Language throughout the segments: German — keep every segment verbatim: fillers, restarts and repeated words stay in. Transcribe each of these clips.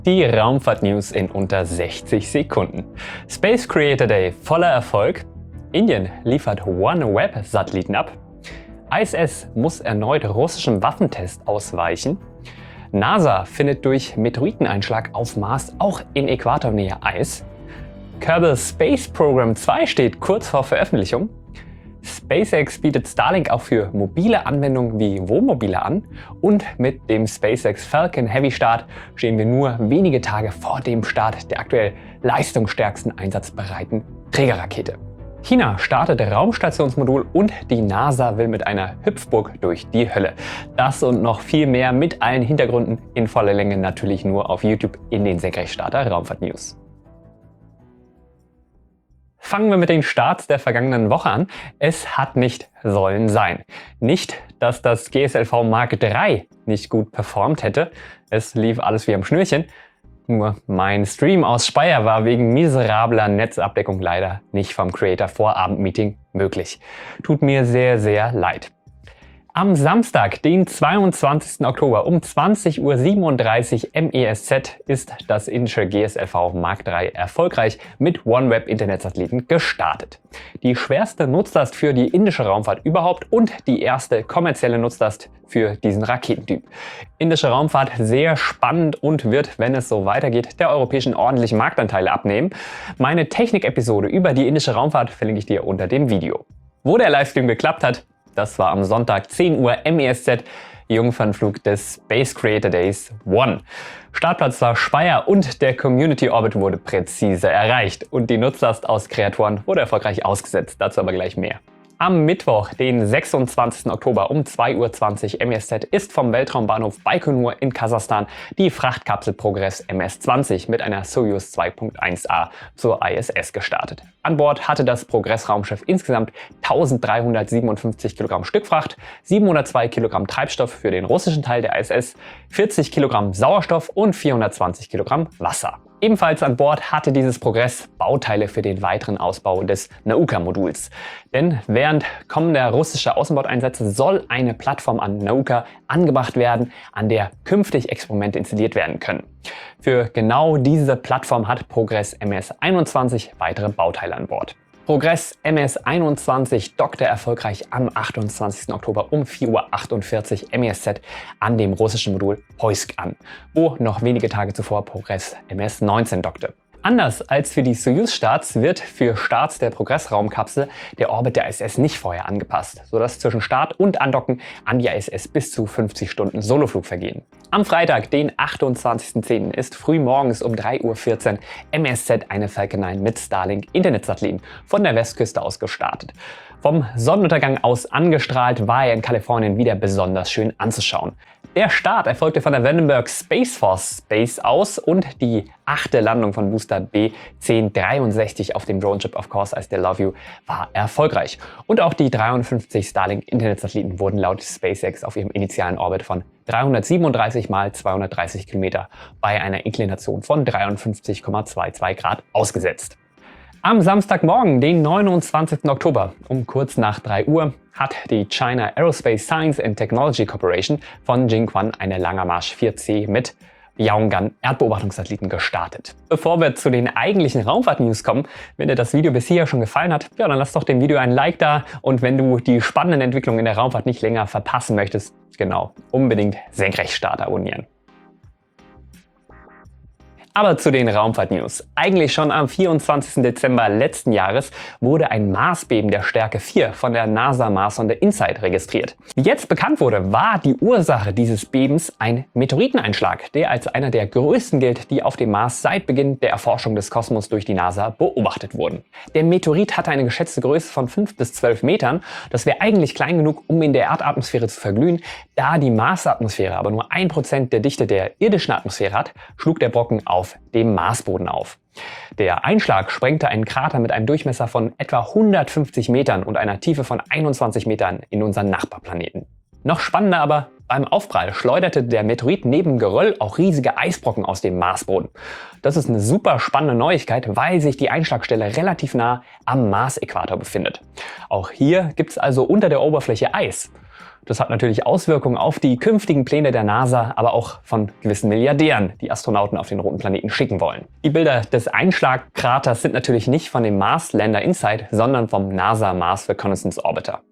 Die Raumfahrt-News in unter sechzig Sekunden. Space Creator Day voller Erfolg. Indien liefert OneWeb-Satelliten ab. I S S muss erneut russischem Waffentest ausweichen. NASA findet durch Meteoriteneinschlag auf Mars auch in Äquatornähe Eis. Kerbal Space Program zwei steht kurz vor Veröffentlichung. SpaceX bietet Starlink auch für mobile Anwendungen wie Wohnmobile an. Und mit dem SpaceX Falcon Heavy Start stehen wir nur wenige Tage vor dem Start der aktuell leistungsstärksten einsatzbereiten Trägerrakete. China startet Raumstationsmodul und die NASA will mit einer Hüpfburg durch die Hölle. Das und noch viel mehr mit allen Hintergründen in voller Länge natürlich nur auf YouTube in den Senkrechtstarter Raumfahrt News. Fangen wir mit den Starts der vergangenen Woche an. Es hat nicht sollen sein. Nicht, dass das G S L V Mark drei nicht gut performt hätte. Es lief alles wie am Schnürchen. Nur mein Stream aus Speyer war wegen miserabler Netzabdeckung leider nicht vom Creator Vorabendmeeting möglich. Tut mir sehr, sehr leid. Am Samstag, den zweiundzwanzigsten Oktober um zwanzig Uhr siebenunddreißig M E S Z ist das indische G S L V Mark drei erfolgreich mit OneWeb-Internetsatelliten gestartet. Die schwerste Nutzlast für die indische Raumfahrt überhaupt und die erste kommerzielle Nutzlast für diesen Raketentyp. Indische Raumfahrt sehr spannend und wird, wenn es so weitergeht, der europäischen ordentlichen Marktanteile abnehmen. Meine Technik-Episode über die indische Raumfahrt verlinke ich dir unter dem Video. Wo der Livestream geklappt hat, das war am Sonntag zehn Uhr M E S Z, Jungfernflug des Space Creator Days One. Startplatz war Speyer und der Community Orbit wurde präzise erreicht. Und die Nutzlast aus Creat One wurde erfolgreich ausgesetzt, dazu aber gleich mehr. Am Mittwoch, den sechsundzwanzigsten Oktober um zwei Uhr zwanzig M E S Z ist vom Weltraumbahnhof Baikonur in Kasachstan die Frachtkapsel Progress M S zwanzig mit einer Soyuz zwei Punkt eins a zur I S S gestartet. An Bord hatte das Progress-Raumschiff insgesamt eintausenddreihundertsiebenundfünfzig Kilogramm Stückfracht, siebenhundertzwei Kilogramm Treibstoff für den russischen Teil der I S S, vierzig Kilogramm Sauerstoff und vierhundertzwanzig Kilogramm Wasser. Ebenfalls an Bord hatte dieses Progress Bauteile für den weiteren Ausbau des Nauka-Moduls. Denn während kommender russischer Außenbordeinsätze soll eine Plattform an Nauka angebracht werden, an der künftig Experimente installiert werden können. Für genau diese Plattform hat Progress M S einundzwanzig weitere Bauteile an Bord. Progress M S einundzwanzig dockte erfolgreich am achtundzwanzigsten Oktober um vier Uhr achtundvierzig M E S Z an dem russischen Modul Poisk an, wo noch wenige Tage zuvor Progress M S neunzehn dockte. Anders als für die Soyuz-Starts wird für Starts der Progress-Raumkapsel der Orbit der I S S nicht vorher angepasst, sodass zwischen Start und Andocken an die I S S bis zu fünfzig Stunden Soloflug vergehen. Am Freitag, den achtundzwanzigsten zehnten ist früh morgens um drei Uhr vierzehn M E S Z eine Falcon neun mit Starlink Internetsatelliten von der Westküste aus gestartet. Vom Sonnenuntergang aus angestrahlt war er in Kalifornien wieder besonders schön anzuschauen. Der Start erfolgte von der Vandenberg Space Force Base aus und die achte Landung von Booster B zehn dreiundsechzig auf dem Drone Ship Of Course I Still Love You war erfolgreich. Und auch die dreiundfünfzig Starlink Internetsatelliten wurden laut SpaceX auf ihrem initialen Orbit von dreihundertsiebenunddreißig mal zweihundertdreißig Kilometer bei einer Inklination von dreiundfünfzig Komma zweiundzwanzig Grad ausgesetzt. Am Samstagmorgen, den neunundzwanzigsten Oktober, um kurz nach drei Uhr, hat die China Aerospace Science and Technology Corporation von Jiuquan eine Langermarsch vier C mit Yaogan Erdbeobachtungssatelliten gestartet. Bevor wir zu den eigentlichen Raumfahrt-News kommen, wenn dir das Video bis hier schon gefallen hat, ja, dann lass doch dem Video einen Like da und wenn du die spannenden Entwicklungen in der Raumfahrt nicht länger verpassen möchtest, genau, unbedingt Senkrechtstarter abonnieren. Aber zu den Raumfahrt-News. Eigentlich schon am vierundzwanzigsten Dezember letzten Jahres wurde ein Marsbeben der Stärke vier von der NASA-Marssonde InSight registriert. Wie jetzt bekannt wurde, war die Ursache dieses Bebens ein Meteoriteneinschlag, der als einer der größten gilt, die auf dem Mars seit Beginn der Erforschung des Kosmos durch die NASA beobachtet wurden. Der Meteorit hatte eine geschätzte Größe von fünf bis zwölf Metern. Das wäre eigentlich klein genug, um in der Erdatmosphäre zu verglühen. Da die Marsatmosphäre aber nur ein Prozent der Dichte der irdischen Atmosphäre hat, schlug der Brocken auf auf dem Marsboden auf. Der Einschlag sprengte einen Krater mit einem Durchmesser von etwa hundertfünfzig Metern und einer Tiefe von einundzwanzig Metern in unseren Nachbarplaneten. Noch spannender aber, beim Aufprall schleuderte der Meteorit neben Geröll auch riesige Eisbrocken aus dem Marsboden. Das ist eine super spannende Neuigkeit, weil sich die Einschlagstelle relativ nah am Marsäquator befindet. Auch hier gibt es also unter der Oberfläche Eis. Das hat natürlich Auswirkungen auf die künftigen Pläne der NASA, aber auch von gewissen Milliardären, die Astronauten auf den roten Planeten schicken wollen. Die Bilder des Einschlagkraters sind natürlich nicht von dem Mars Lander InSight, sondern vom NASA Mars Reconnaissance Orbiter.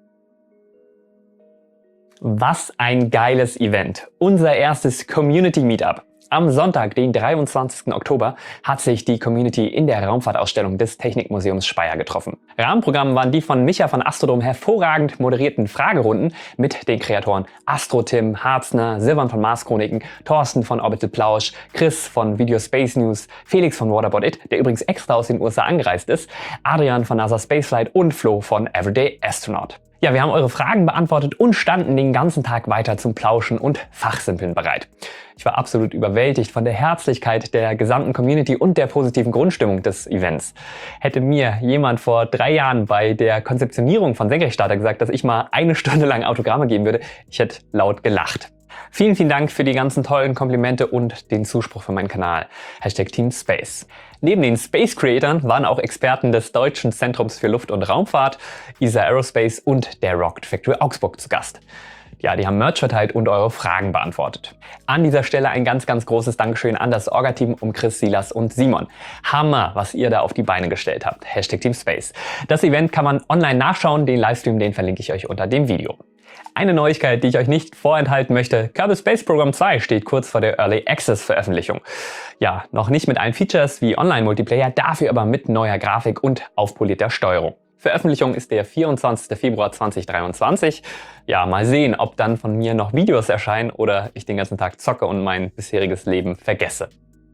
Was ein geiles Event! Unser erstes Community Meetup. Am Sonntag, den dreiundzwanzigsten Oktober, hat sich die Community in der Raumfahrtausstellung des Technikmuseums Speyer getroffen. Rahmenprogramm waren die von Micha von Astrodom hervorragend moderierten Fragerunden mit den Kreatoren Astro-Tim, Harzner, Silvan von Mars Chroniken, Thorsten von Orbital Plausch, Chris von Video Space News, Felix von Waterboard It, der übrigens extra aus den U S A angereist ist, Adrian von NASA Spaceflight und Flo von Everyday Astronaut. Ja, wir haben eure Fragen beantwortet und standen den ganzen Tag weiter zum Plauschen und Fachsimpeln bereit. Ich war absolut überwältigt von der Herzlichkeit der gesamten Community und der positiven Grundstimmung des Events. Hätte mir jemand vor drei Jahren bei der Konzeptionierung von Senkrechtstarter gesagt, dass ich mal eine Stunde lang Autogramme geben würde, ich hätte laut gelacht. Vielen, vielen Dank für die ganzen tollen Komplimente und den Zuspruch für meinen Kanal. Hashtag Team Space. Neben den Space Creatern waren auch Experten des Deutschen Zentrums für Luft- und Raumfahrt, E S A Aerospace und der Rocket Factory Augsburg zu Gast. Ja, die haben Merch verteilt und eure Fragen beantwortet. An dieser Stelle ein ganz, ganz großes Dankeschön an das Orga-Team um Chris, Silas und Simon. Hammer, was ihr da auf die Beine gestellt habt. Hashtag Team Space. Das Event kann man online nachschauen. Den Livestream, den verlinke ich euch unter dem Video. Eine Neuigkeit, die ich euch nicht vorenthalten möchte: Kerbal Space Program zwei steht kurz vor der Early Access Veröffentlichung. Ja, noch nicht mit allen Features wie Online-Multiplayer, dafür aber mit neuer Grafik und aufpolierter Steuerung. Veröffentlichung ist der vierundzwanzigste Februar zweitausenddreiundzwanzig. Ja, mal sehen, ob dann von mir noch Videos erscheinen oder ich den ganzen Tag zocke und mein bisheriges Leben vergesse.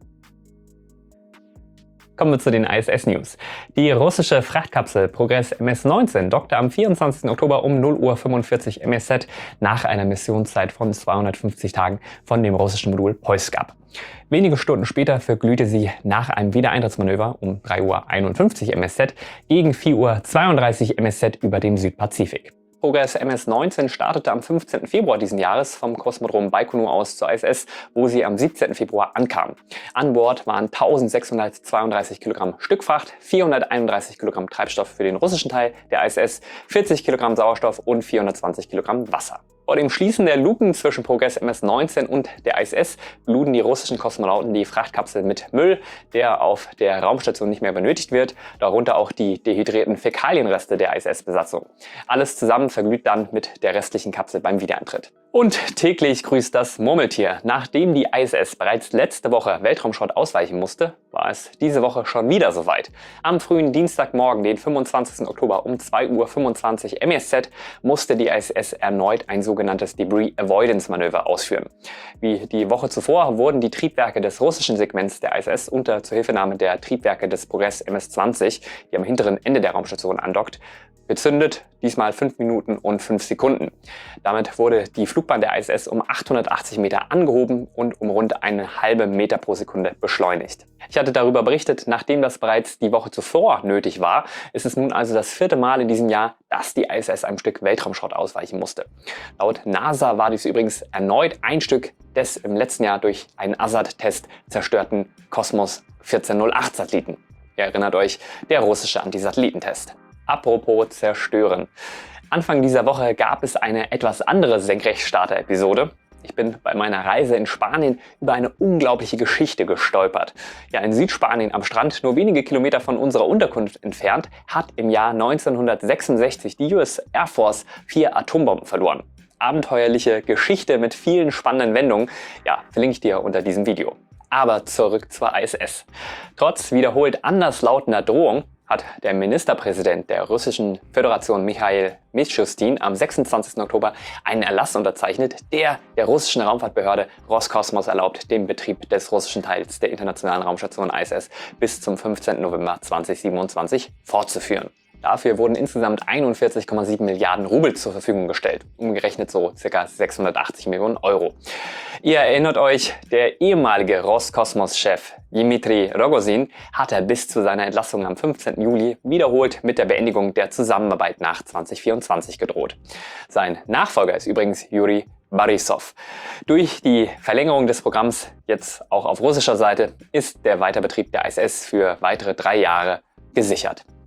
Kommen wir zu den I S S-News. Die russische Frachtkapsel Progress M S neunzehn dockte am vierundzwanzigsten Oktober um null Uhr fünfundvierzig M E Z nach einer Missionszeit von zweihundertfünfzig Tagen von dem russischen Modul Poisk ab. Wenige Stunden später verglühte sie nach einem Wiedereintrittsmanöver um drei Uhr einundfünfzig M E Z gegen vier Uhr zweiunddreißig M E Z über dem Südpazifik. Progress M S neunzehn startete am fünfzehnten Februar diesen Jahres vom Kosmodrom Baikonur aus zur I S S, wo sie am siebzehnten Februar ankam. An Bord waren eintausendsechshundertzweiunddreißig Kilogramm Stückfracht, vierhunderteinunddreißig Kilogramm Treibstoff für den russischen Teil der I S S, vierzig Kilogramm Sauerstoff und vierhundertzwanzig Kilogramm Wasser. Vor dem Schließen der Luken zwischen Progress M S neunzehn und der I S S luden die russischen Kosmonauten die Frachtkapsel mit Müll, der auf der Raumstation nicht mehr benötigt wird, darunter auch die dehydrierten Fäkalienreste der I S S-Besatzung. Alles zusammen verglüht dann mit der restlichen Kapsel beim Wiedereintritt. Und täglich grüßt das Murmeltier. Nachdem die I S S bereits letzte Woche Weltraumschrott ausweichen musste, war es diese Woche schon wieder soweit. Am frühen Dienstagmorgen, den fünfundzwanzigsten Oktober um zwei Uhr fünfundzwanzig M E Z, musste die I S S erneut ein sogenanntes Debris Avoidance Manöver ausführen. Wie die Woche zuvor wurden die Triebwerke des russischen Segments der I S S unter Zuhilfenahme der Triebwerke des Progress M S zwanzig, die am hinteren Ende der Raumstation andockt, gezündet, diesmal fünf Minuten und fünf Sekunden. Damit wurde die Flugbahn der I S S um achthundertachtzig Meter angehoben und um rund eine halbe Meter pro Sekunde beschleunigt. Ich hatte darüber berichtet, nachdem das bereits die Woche zuvor nötig war, ist es nun also das vierte Mal in diesem Jahr, dass die I S S einem Stück Weltraumschrott ausweichen musste. Laut NASA war dies übrigens erneut ein Stück des im letzten Jahr durch einen ASAT-Test zerstörten Cosmos vierzehnhundertacht Satelliten. Ihr erinnert euch, der russische Antisatellitentest. Apropos zerstören. Anfang dieser Woche gab es eine etwas andere Senkrechtstarter-Episode. Ich bin bei meiner Reise in Spanien über eine unglaubliche Geschichte gestolpert. Ja, in Südspanien am Strand, nur wenige Kilometer von unserer Unterkunft entfernt, hat im Jahr neunzehnhundertsechsundsechzig die U S Air Force vier Atombomben verloren. Abenteuerliche Geschichte mit vielen spannenden Wendungen. Ja, verlinke ich dir unter diesem Video. Aber zurück zur I S S. Trotz wiederholt anderslautender Drohung hat der Ministerpräsident der Russischen Föderation Michail Mishustin am sechsundzwanzigsten Oktober einen Erlass unterzeichnet, der der russischen Raumfahrtbehörde Roskosmos erlaubt, den Betrieb des russischen Teils der internationalen Raumstation I S S bis zum fünfzehnten November zweitausendsiebenundzwanzig fortzuführen. Dafür wurden insgesamt einundvierzig Komma sieben Milliarden Rubel zur Verfügung gestellt, umgerechnet so ca. sechshundertachtzig Millionen Euro. Ihr erinnert euch, der ehemalige Roskosmos-Chef Dmitri Rogozin hatte bis zu seiner Entlassung am fünfzehnten Juli wiederholt mit der Beendigung der Zusammenarbeit nach zweitausendvierundzwanzig gedroht. Sein Nachfolger ist übrigens Juri Borisov. Durch die Verlängerung des Programms, jetzt auch auf russischer Seite, ist der Weiterbetrieb der I S S für weitere drei Jahre gesichert.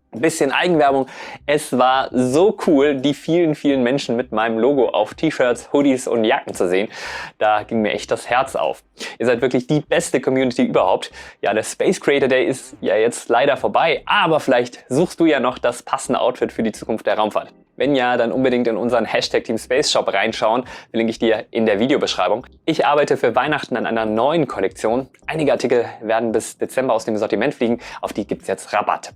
Ein bisschen Eigenwerbung. Es war so cool, die vielen, vielen Menschen mit meinem Logo auf T-Shirts, Hoodies und Jacken zu sehen. Da ging mir echt das Herz auf. Ihr seid wirklich die beste Community überhaupt. Ja, der Space Creator Day ist ja jetzt leider vorbei, aber vielleicht suchst du ja noch das passende Outfit für die Zukunft der Raumfahrt. Wenn ja, dann unbedingt in unseren Hashtag Team Space Shop reinschauen, verlinke ich dir in der Videobeschreibung. Ich arbeite für Weihnachten an einer neuen Kollektion. Einige Artikel werden bis Dezember aus dem Sortiment fliegen, auf die gibt es jetzt Rabatt.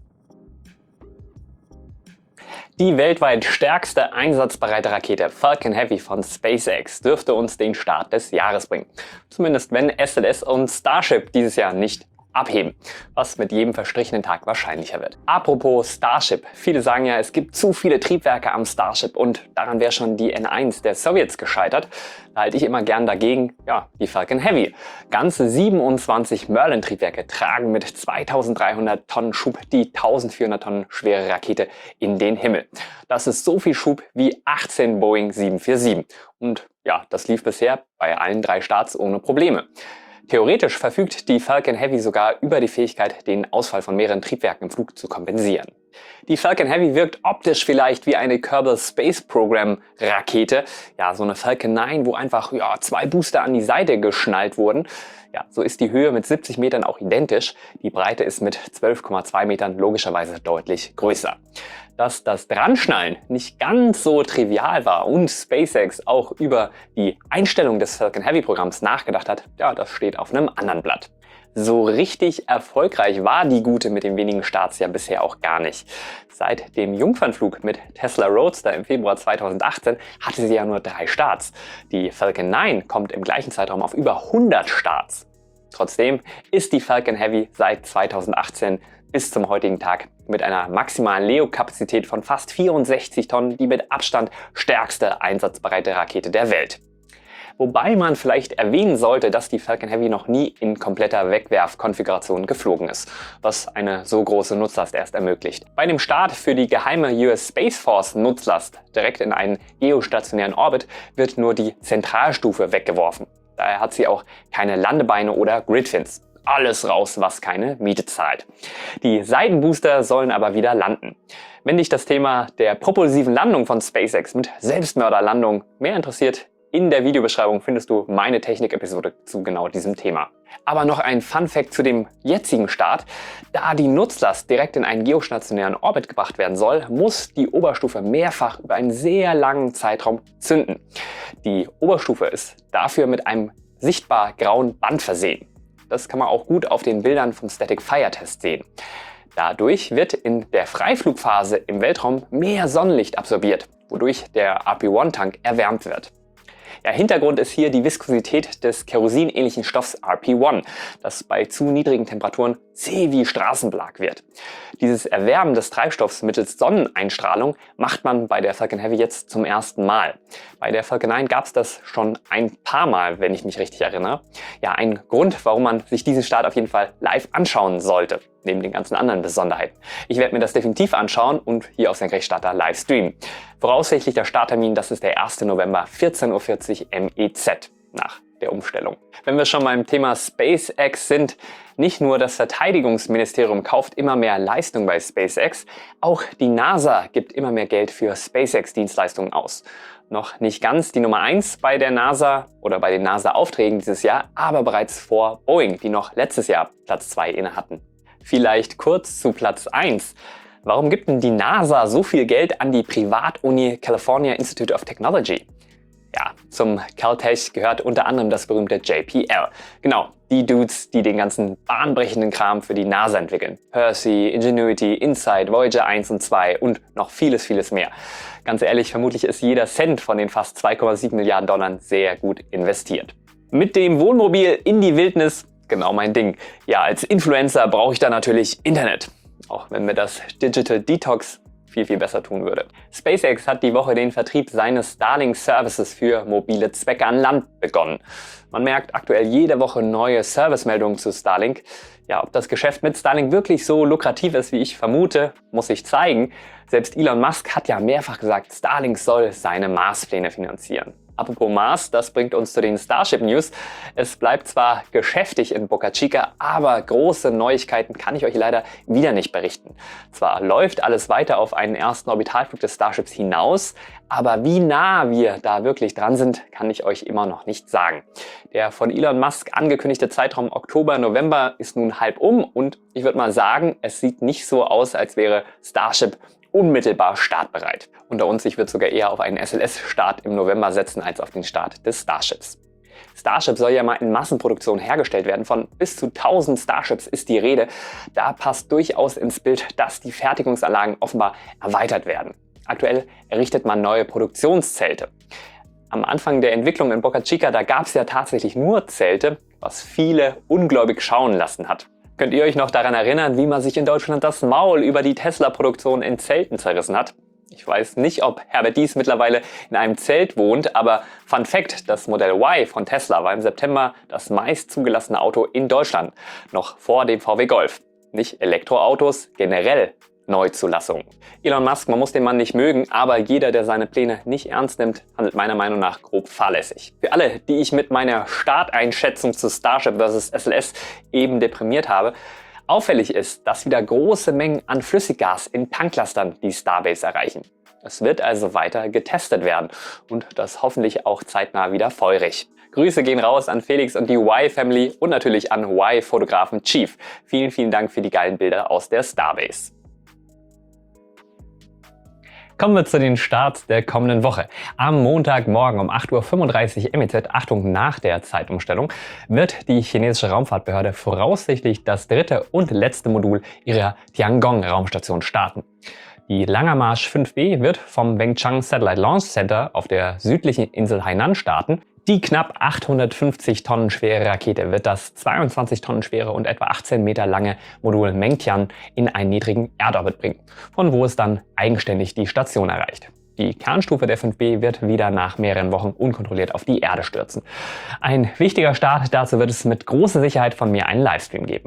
Die weltweit stärkste einsatzbereite Rakete Falcon Heavy von SpaceX dürfte uns den Start des Jahres bringen. Zumindest wenn S L S und Starship dieses Jahr nicht abheben, was mit jedem verstrichenen Tag wahrscheinlicher wird. Apropos Starship, viele sagen ja, es gibt zu viele Triebwerke am Starship und daran wäre schon die N eins der Sowjets gescheitert. Da halte ich immer gern dagegen, ja, die Falcon Heavy. Ganze siebenundzwanzig Merlin-Triebwerke tragen mit zweitausenddreihundert Tonnen Schub die eintausendvierhundert Tonnen schwere Rakete in den Himmel. Das ist so viel Schub wie achtzehn Boeing sieben vier sieben. Und ja, das lief bisher bei allen drei Starts ohne Probleme. Theoretisch verfügt die Falcon Heavy sogar über die Fähigkeit, den Ausfall von mehreren Triebwerken im Flug zu kompensieren. Die Falcon Heavy wirkt optisch vielleicht wie eine Kerbal Space Program Rakete, ja, so eine Falcon neun, wo einfach ja, zwei Booster an die Seite geschnallt wurden. Ja, so ist die Höhe mit siebzig Metern auch identisch. Die Breite ist mit zwölf Komma zwei Metern logischerweise deutlich größer. Dass das Dranschnallen nicht ganz so trivial war und SpaceX auch über die Einstellung des Falcon Heavy Programms nachgedacht hat, ja, das steht auf einem anderen Blatt. So richtig erfolgreich war die Gute mit den wenigen Starts ja bisher auch gar nicht. Seit dem Jungfernflug mit Tesla Roadster im Februar zweitausendachtzehn hatte sie ja nur drei Starts. Die Falcon neun kommt im gleichen Zeitraum auf über hundert Starts. Trotzdem ist die Falcon Heavy seit zweitausendachtzehn bis zum heutigen Tag mit einer maximalen Leo-Kapazität von fast vierundsechzig Tonnen die mit Abstand stärkste einsatzbereite Rakete der Welt. Wobei man vielleicht erwähnen sollte, dass die Falcon Heavy noch nie in kompletter Wegwerfkonfiguration geflogen ist, was eine so große Nutzlast erst ermöglicht. Bei dem Start für die geheime U S Space Force Nutzlast direkt in einen geostationären Orbit wird nur die Zentralstufe weggeworfen. Daher hat sie auch keine Landebeine oder Gridfins. Alles raus, was keine Miete zahlt. Die Seitenbooster sollen aber wieder landen. Wenn dich das Thema der propulsiven Landung von SpaceX mit Selbstmörderlandung mehr interessiert, in der Videobeschreibung findest du meine Technik-Episode zu genau diesem Thema. Aber noch ein Fun-Fact zu dem jetzigen Start. Da die Nutzlast direkt in einen geostationären Orbit gebracht werden soll, muss die Oberstufe mehrfach über einen sehr langen Zeitraum zünden. Die Oberstufe ist dafür mit einem sichtbar grauen Band versehen. Das kann man auch gut auf den Bildern vom Static Fire Test sehen. Dadurch wird in der Freiflugphase im Weltraum mehr Sonnenlicht absorbiert, wodurch der R P eins Tank erwärmt wird. Ja, Hintergrund ist hier die Viskosität des kerosinähnlichen Stoffs R P eins, das bei zu niedrigen Temperaturen zäh wie Straßenbelag wird. Dieses Erwärmen des Treibstoffs mittels Sonneneinstrahlung macht man bei der Falcon Heavy jetzt zum ersten Mal. Bei der Falcon neun gab es das schon ein paar Mal, wenn ich mich richtig erinnere. Ja, ein Grund, warum man sich diesen Start auf jeden Fall live anschauen sollte, neben den ganzen anderen Besonderheiten. Ich werde mir das definitiv anschauen und hier auf Senkrechtstarter live streamen. Voraussichtlicher Starttermin, das ist der erste November, vierzehn Uhr vierzig M E Z nach der Umstellung. Wenn wir schon beim Thema SpaceX sind, nicht nur das Verteidigungsministerium kauft immer mehr Leistung bei SpaceX, auch die NASA gibt immer mehr Geld für SpaceX-Dienstleistungen aus. Noch nicht ganz die Nummer eins bei der NASA oder bei den NASA-Aufträgen dieses Jahr, aber bereits vor Boeing, die noch letztes Jahr Platz zwei inne hatten. Vielleicht kurz zu Platz eins. Warum gibt denn die NASA so viel Geld an die Privatuni California Institute of Technology? Ja, zum Caltech gehört unter anderem das berühmte J P L. Genau, die Dudes, die den ganzen bahnbrechenden Kram für die NASA entwickeln. Percy, Ingenuity, InSight, Voyager eins und zwei und noch vieles, vieles mehr. Ganz ehrlich, vermutlich ist jeder Cent von den fast zwei Komma sieben Milliarden Dollar sehr gut investiert. Mit dem Wohnmobil in die Wildnis, genau mein Ding. Ja, als Influencer brauche ich da natürlich Internet. Auch wenn mir das Digital Detox viel, viel besser tun würde. SpaceX hat die Woche den Vertrieb seines Starlink-Services für mobile Zwecke an Land begonnen. Man merkt aktuell jede Woche neue Servicemeldungen zu Starlink. Ja, ob das Geschäft mit Starlink wirklich so lukrativ ist, wie ich vermute, muss sich zeigen. Selbst Elon Musk hat ja mehrfach gesagt, Starlink soll seine Marspläne finanzieren. Apropos Mars, das bringt uns zu den Starship News. Es bleibt zwar geschäftig in Boca Chica, aber große Neuigkeiten kann ich euch leider wieder nicht berichten. Zwar läuft alles weiter auf einen ersten Orbitalflug des Starships hinaus, aber wie nah wir da wirklich dran sind, kann ich euch immer noch nicht sagen. Der von Elon Musk angekündigte Zeitraum Oktober, November ist nun halb um und ich würde mal sagen, es sieht nicht so aus, als wäre Starship unmittelbar startbereit. Unter uns, ich würde sogar eher auf einen S L S-Start im November setzen als auf den Start des Starships. Starship soll ja mal in Massenproduktion hergestellt werden. Von bis zu tausend Starships ist die Rede. Da passt durchaus ins Bild, dass die Fertigungsanlagen offenbar erweitert werden. Aktuell errichtet man neue Produktionszelte. Am Anfang der Entwicklung in Boca Chica, da gab es ja tatsächlich nur Zelte, was viele ungläubig schauen lassen hat. Könnt ihr euch noch daran erinnern, wie man sich in Deutschland das Maul über die Tesla-Produktion in Zelten zerrissen hat? Ich weiß nicht, ob Herbert Diess mittlerweile in einem Zelt wohnt, aber Fun Fact, das Modell Y von Tesla war im September das meist zugelassene Auto in Deutschland, noch vor dem V W Golf. Nicht Elektroautos, generell Neuzulassungen. Elon Musk, man muss den Mann nicht mögen, aber jeder, der seine Pläne nicht ernst nimmt, handelt meiner Meinung nach grob fahrlässig. Für alle, die ich mit meiner Starteinschätzung zu Starship versus S L S eben deprimiert habe, auffällig ist, dass wieder große Mengen an Flüssiggas in Tanklastern die Starbase erreichen. Es wird also weiter getestet werden und das hoffentlich auch zeitnah wieder feurig. Grüße gehen raus an Felix und die Y-Family und natürlich an Y-Fotografen Chief. Vielen, vielen Dank für die geilen Bilder aus der Starbase. Kommen wir zu den Starts der kommenden Woche. Am Montagmorgen um acht Uhr fünfunddreißig M E Z, Achtung nach der Zeitumstellung, wird die chinesische Raumfahrtbehörde voraussichtlich das dritte und letzte Modul ihrer Tiangong-Raumstation starten. Die Langermarsch fünf B wird vom Wengchang Satellite Launch Center auf der südlichen Insel Hainan starten. Die knapp achthundertfünfzig Tonnen schwere Rakete wird das zweiundzwanzig Tonnen schwere und etwa achtzehn Meter lange Modul Mengtian in einen niedrigen Erdorbit bringen, von wo es dann eigenständig die Station erreicht. Die Kernstufe der fünf B wird wieder nach mehreren Wochen unkontrolliert auf die Erde stürzen. Ein wichtiger Start, dazu wird es mit großer Sicherheit von mir einen Livestream geben.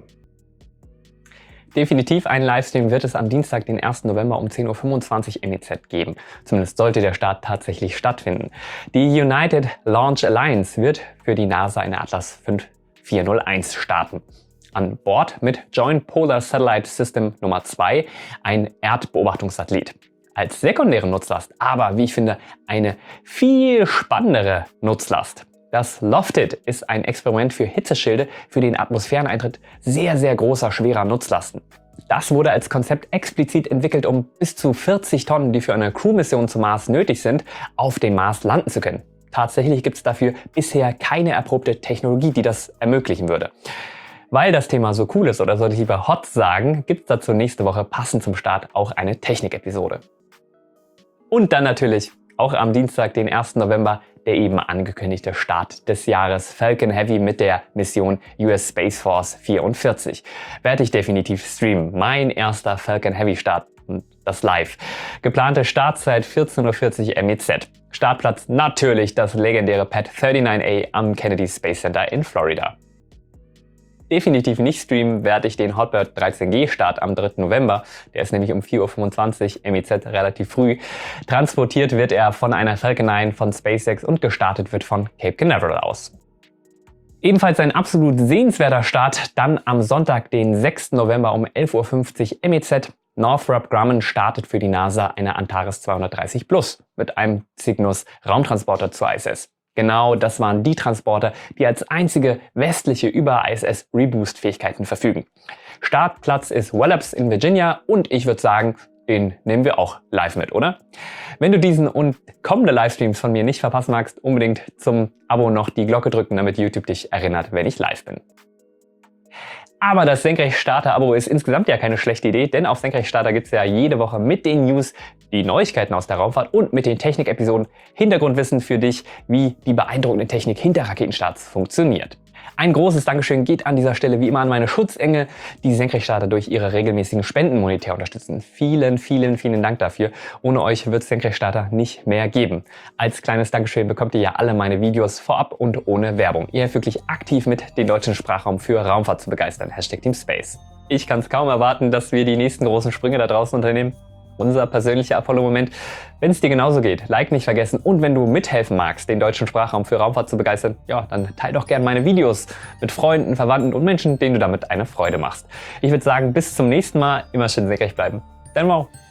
Definitiv einen Livestream wird es am Dienstag, den ersten November um zehn Uhr fünfundzwanzig M E Z geben. Zumindest sollte der Start tatsächlich stattfinden. Die United Launch Alliance wird für die NASA eine Atlas fünf vier null eins starten. An Bord mit Joint Polar Satellite System Nummer zwei ein Erdbeobachtungssatellit. Als sekundäre Nutzlast, aber wie ich finde, eine viel spannendere Nutzlast. Das Lofted ist ein Experiment für Hitzeschilde für den Atmosphäreneintritt sehr, sehr großer, schwerer Nutzlasten. Das wurde als Konzept explizit entwickelt, um bis zu vierzig Tonnen, die für eine Crewmission zum Mars nötig sind, auf dem Mars landen zu können. Tatsächlich gibt es dafür bisher keine erprobte Technologie, die das ermöglichen würde. Weil das Thema so cool ist, oder sollte ich lieber hot sagen, gibt es dazu nächste Woche passend zum Start auch eine Technik-Episode. Und dann natürlich auch am Dienstag, den ersten November, der eben angekündigte Start des Jahres Falcon Heavy mit der Mission U S Space Force vierundvierzig. Werde ich definitiv streamen. Mein erster Falcon Heavy Start und das live. Geplante Startzeit vierzehn Uhr vierzig M E Z. Startplatz natürlich das legendäre Pad neununddreißig A am Kennedy Space Center in Florida. Definitiv nicht streamen werde ich den Hotbird dreizehn G Start am dritten November. Der ist nämlich um vier Uhr fünfundzwanzig M E Z relativ früh. Transportiert wird er von einer Falcon neun von SpaceX und gestartet wird von Cape Canaveral aus. Ebenfalls ein absolut sehenswerter Start dann am Sonntag, den sechsten November um elf Uhr fünfzig M E Z. Northrop Grumman startet für die NASA eine Antares zweihundertdreißig Plus mit einem Cygnus Raumtransporter zur I S S. Genau, das waren die Transporter, die als einzige westliche über I S S Reboost-Fähigkeiten verfügen. Startplatz ist Wallops in Virginia und ich würde sagen, den nehmen wir auch live mit, oder? Wenn du diesen und kommende Livestreams von mir nicht verpassen magst, unbedingt zum Abo noch die Glocke drücken, damit YouTube dich erinnert, wenn ich live bin. Aber das Senkrechtstarter-Abo ist insgesamt ja keine schlechte Idee, denn auf Senkrechtstarter gibt es ja jede Woche mit den News die Neuigkeiten aus der Raumfahrt und mit den Technik-Episoden Hintergrundwissen für dich, wie die beeindruckende Technik hinter Raketenstarts funktioniert. Ein großes Dankeschön geht an dieser Stelle wie immer an meine Schutzengel, die Senkrechtstarter durch ihre regelmäßigen Spenden monetär unterstützen. Vielen, vielen, vielen Dank dafür. Ohne euch wird es Senkrechtstarter nicht mehr geben. Als kleines Dankeschön bekommt ihr ja alle meine Videos vorab und ohne Werbung. Ihr helft wirklich aktiv mit, den deutschen Sprachraum für Raumfahrt zu begeistern. Hashtag Team Space. Ich kann es kaum erwarten, dass wir die nächsten großen Sprünge da draußen unternehmen. unser persönlicher Apollo-Moment. Wenn es dir genauso geht, Like nicht vergessen und wenn du mithelfen magst, den deutschen Sprachraum für Raumfahrt zu begeistern, ja, dann teile doch gerne meine Videos mit Freunden, Verwandten und Menschen, denen du damit eine Freude machst. Ich würde sagen, bis zum nächsten Mal, immer schön senkrecht bleiben. Dein Mau.